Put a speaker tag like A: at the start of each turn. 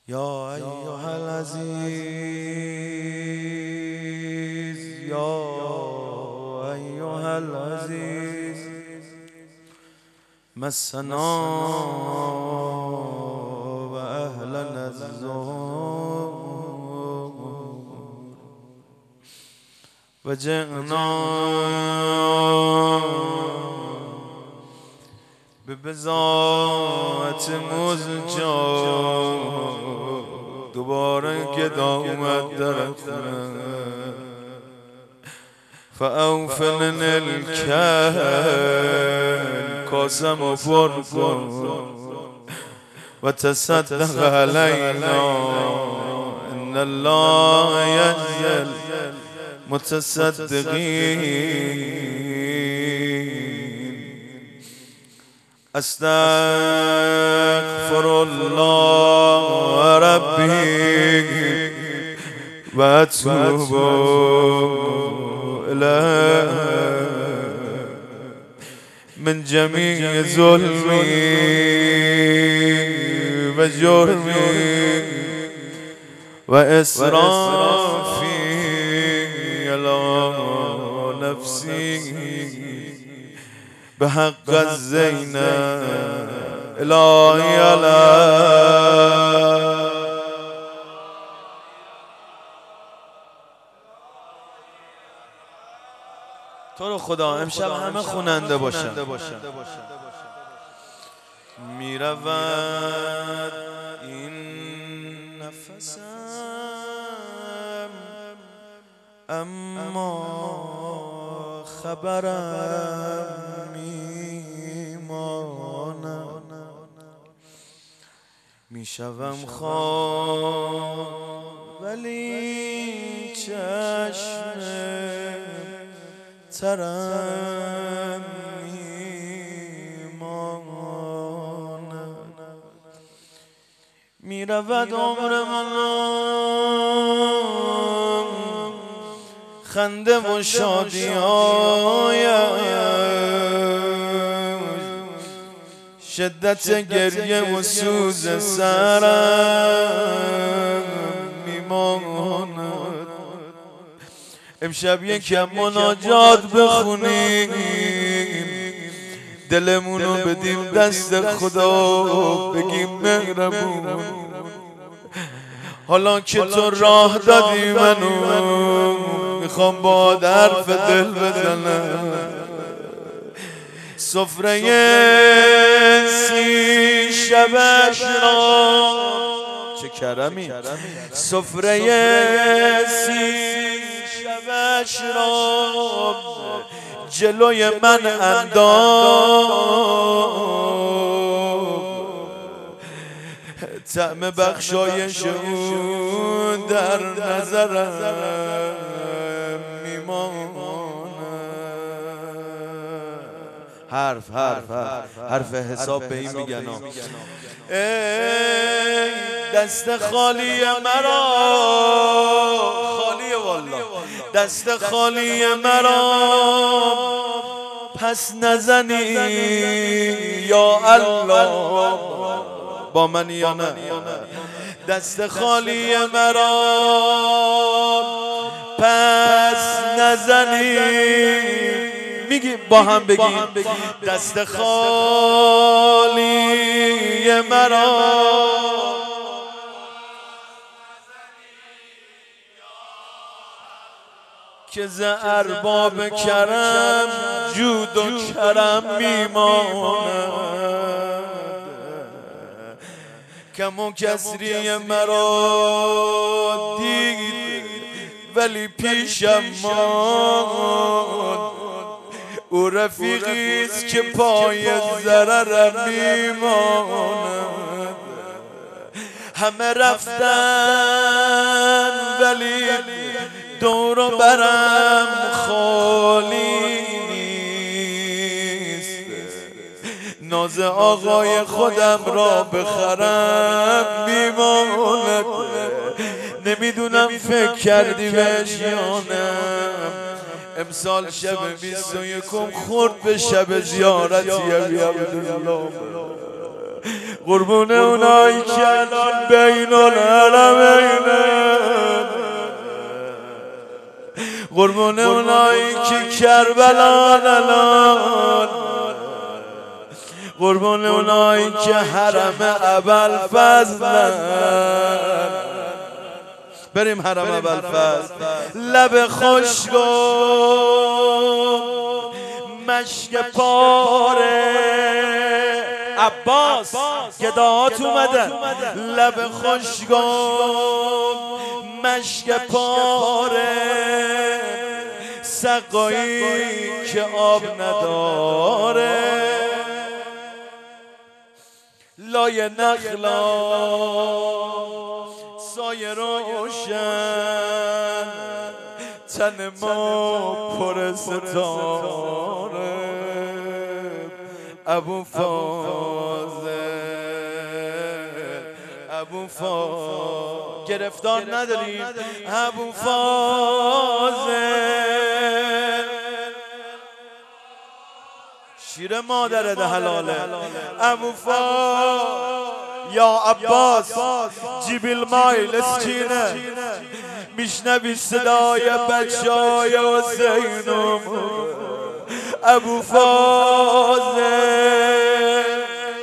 A: يا أيها العزيز يا أيها العزيز مسنا وأهلنا الزور وجئنا ببضاعت مزجاج دوباره که اومد در خونه فاوفن الکل کاسم و پر کن و تصدق علینا ان الله یجزی المتصدقین استغفر الله ربي واتوب إليه من جميع ظلمي وجرمي وإسرافي على نفسي بحق الزينة إلهي تو رو خدا امشب همه خوننده باشن. میرود این نفسم اما خبرم میماند میشوم خواب ولی چشم ترم میماند میرود عمر من خنده و شادی شدت گریه و سوز سرم میماند امشب یکم مناجات بخونیم دلمونو بدیم دست خدا بگیم مهربون حالا که تو راه دادی منو میخوام با حرف دل بزنم سفره سی شبش را چه کرمی سفره سی شبش را جلوی من انداز طعم بخشایش اون در نظرم میماند حرف حساب به این میگن ای دست خالی مرا خالی والله دست خالی مرا پس نزنی یا الله با من یا نه دست خالی مرا پس نزنی میگیم با هم بگیم دست خالی مرا که ز ارباب کرم جود و کرم میماند کم و کسری مرا دید ولی پیشم ماند او رفیقیست که پای ضررم میماند همه رفتن ولی دور و برم خالی نیست ناز آقای خودم را بخرم میماند نمیدونم فکر کردی بهش یا نه امسال شب 21 خورد به شب زیارتی ابی عبدالله قربون اونایی که الان بین الحرمینه، قربون اونایی که کربلان الان، قربون اونایی که حرم ابوالفضلن. بریم حرم ابوالفضل. لب خشکو مشک پاره عباس گداهات اومدن. لب خشکو مشک پاره سقایی که آب نداره. لای نخلا سایه روشن تن ما پر ستاره. ابو فاضل گرفتار نداریم. ابو فاضل شیر مادرت حلاله. ابو فاضل یا عباس جیبیل مایل اسکینه میشنوی صدای بچهای حسینم. ابو فاضل